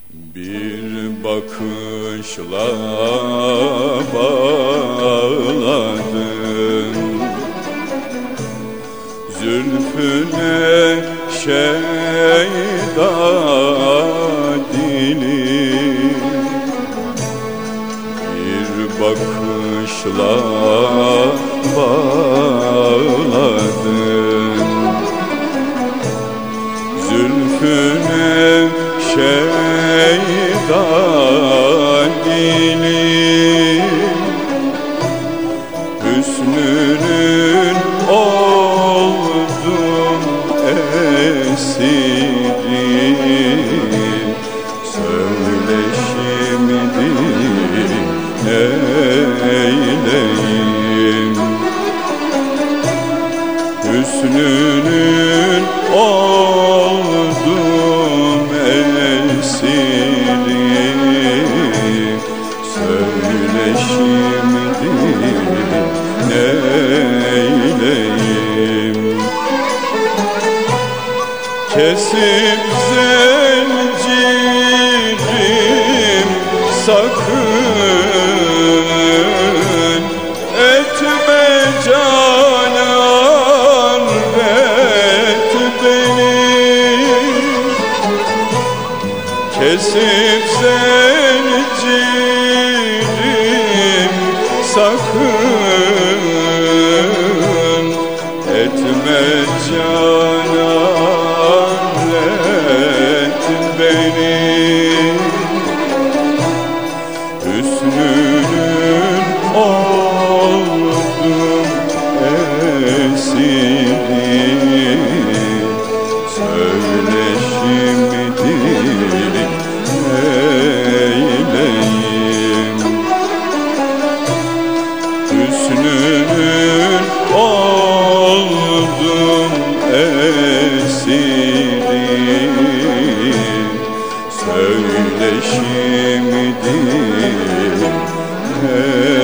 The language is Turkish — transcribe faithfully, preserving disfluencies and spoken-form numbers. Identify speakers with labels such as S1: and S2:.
S1: Bir bakışla bağladın zülfüne şeyda dili, bir bakışla bağladın zülfüne şeyda dili, hüsnünün oldum esiri. Söyle şimdi neyleyim, hüsnünün oldum esiri. Söyle şimdi neyleyim, kesip zincirim sakın etme canan, et beni. Kesip zincirim sakın etme canan, et beni. Hüsnünün oldum esiri. Söyle şimdi neyleyim, hüsnünün oldum esiri. Söyle şimdi